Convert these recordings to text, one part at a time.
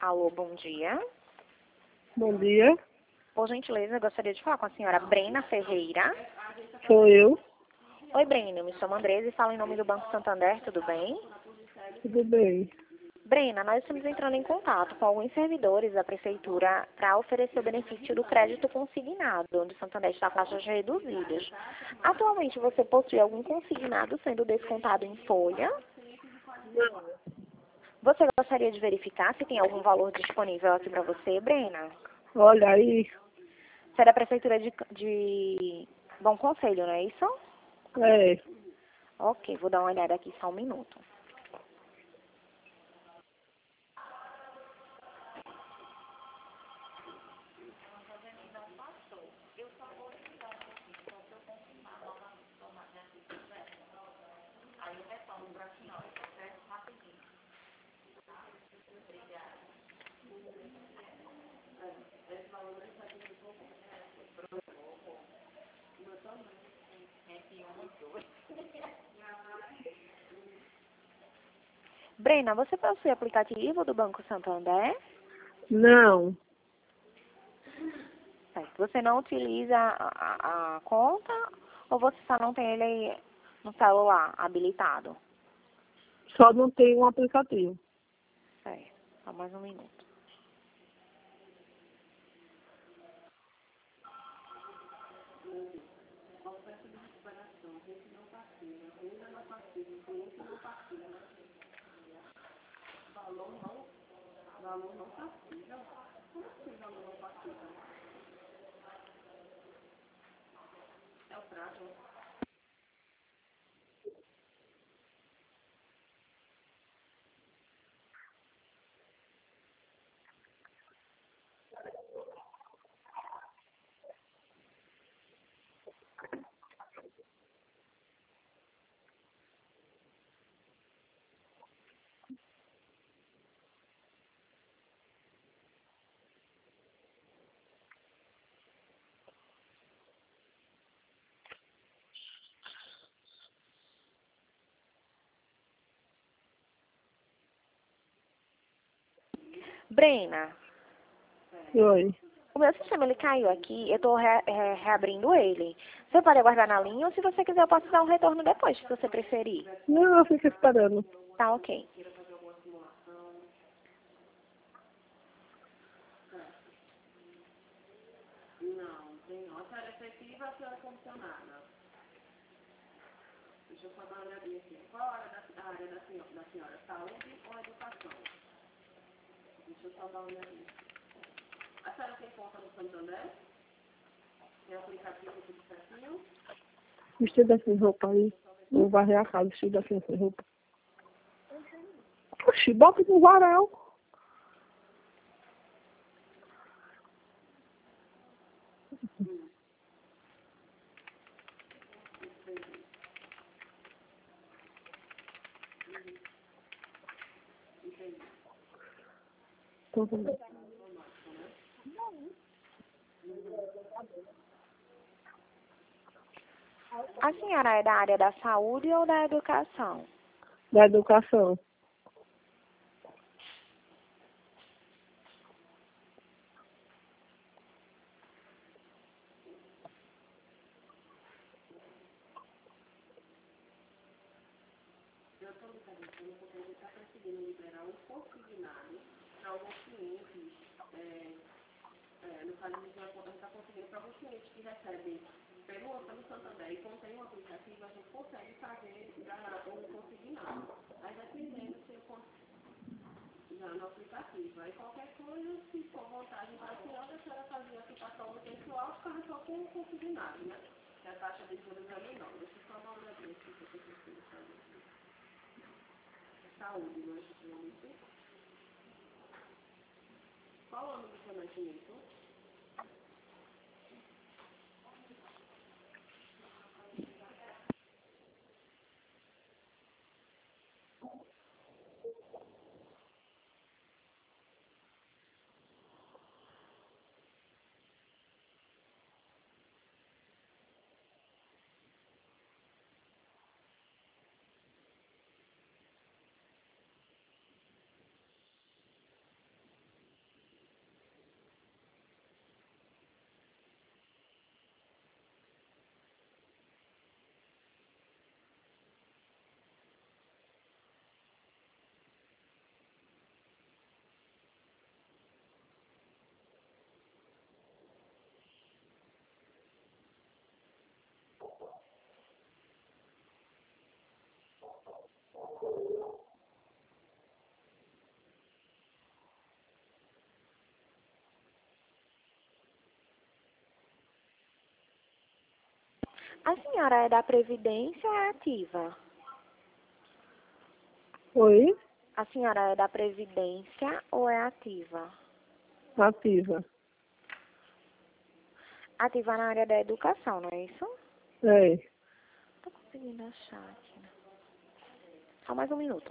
Alô, bom dia. Bom dia, Por gentileza, eu gostaria de falar com a senhora Brena Ferreira. sou eu. Oi, Brena, eu me chamo Andresa e falo em nome do Banco Santander, tudo bem? Tudo bem? Brena, nós estamos entrando em contato com alguns servidores da Prefeitura para oferecer o benefício do crédito consignado, onde o Santander está com taxas reduzidas. Atualmente, você possui algum consignado sendo descontado em folha? Você gostaria de verificar se tem algum valor disponível aqui para você, Brena? Olha aí, Você é da Prefeitura de Bom Conselho, não é isso? é, Ok, vou dar uma olhada aqui só um minuto. Brena, você possui aplicativo do Banco Santander? não, Certo. Você não utiliza a conta ou você só não tem ele no celular habilitado? só não tem um aplicativo. Certo. Só mais um minuto. Brena, Oi, o meu sistema ele caiu aqui, eu estou reabrindo ele. Você pode aguardar na linha ou se você quiser eu posso dar um retorno depois, se você preferir. não, eu fico esperando. Tá ok. Vestido assim, roupa aí, vou varrer a casa, vestido assim, sem roupa. Oxi, bota no varal. Tô vendo. A senhora é da área da saúde ou da educação? Da educação. A senhora é da Previdência ou é ativa? Oi? A senhora é da Previdência ou é ativa? Ativa. Ativa na área da educação, não é isso? É. Tô conseguindo achar aqui. Só mais um minuto.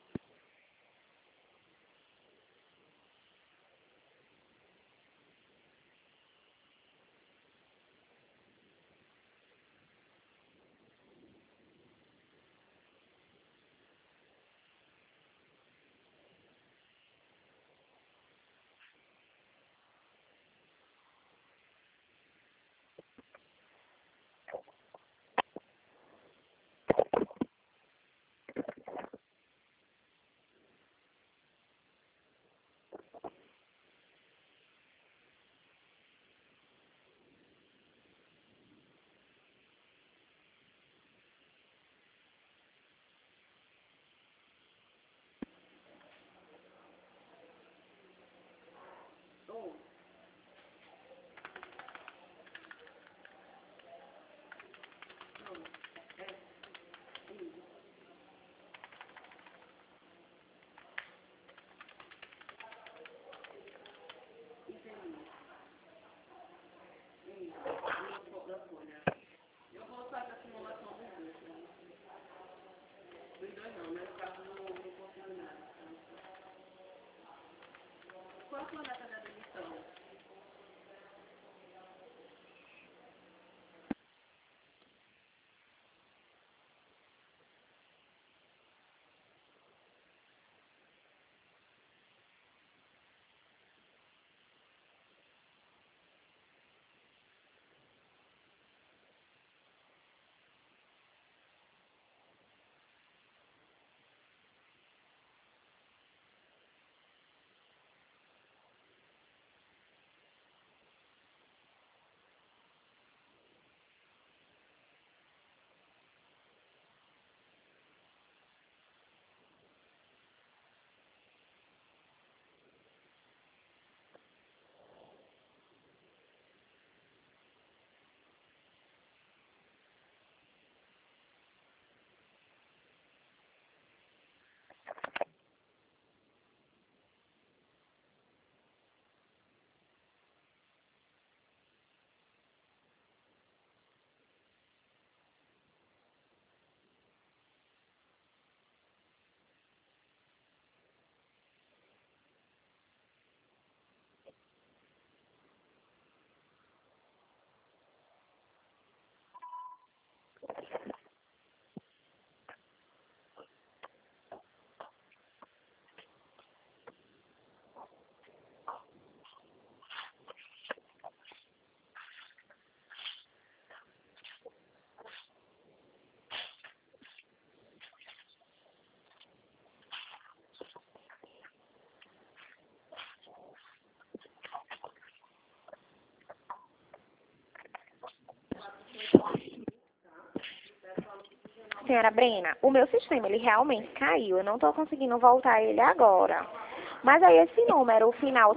Senhora Brena, o meu sistema, ele realmente caiu. Eu não estou conseguindo voltar ele agora. Mas aí esse número, o final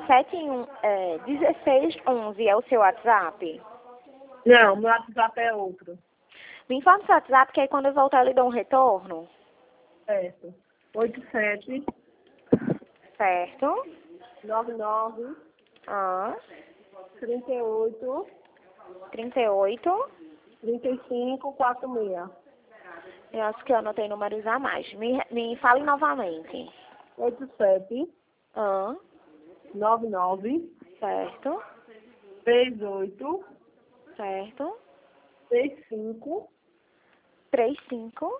1611 é o seu WhatsApp? Não, meu WhatsApp é outro. Me informe o seu WhatsApp, que aí quando eu voltar eu lhe dou um retorno. Certo. 87 Certo? 99 Ah, 38 38. 35 46. Eu acho que eu anotei números a mais. Me fale novamente. 87 Ah, 99 certo? 38 Certo? 65 35.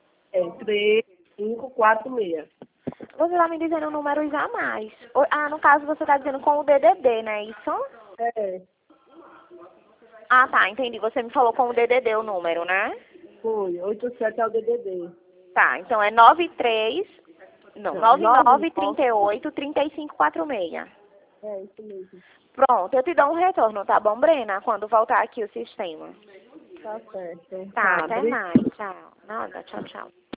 3546. Você está me dizendo números a mais. Ah, no caso você está dizendo com o DDD, não é isso? É, Ah, tá, entendi. Você me falou com o DDD o número, né? foi. 87 é o DDD. Tá, então é 93, não, Não, 99 38 35 46. É, isso mesmo. Pronto, eu te dou um retorno, tá bom, Brena? Quando voltar aqui o sistema. Tá certo. Tá, até Obrigada. mais. Tchau. Nada, tchau, tchau.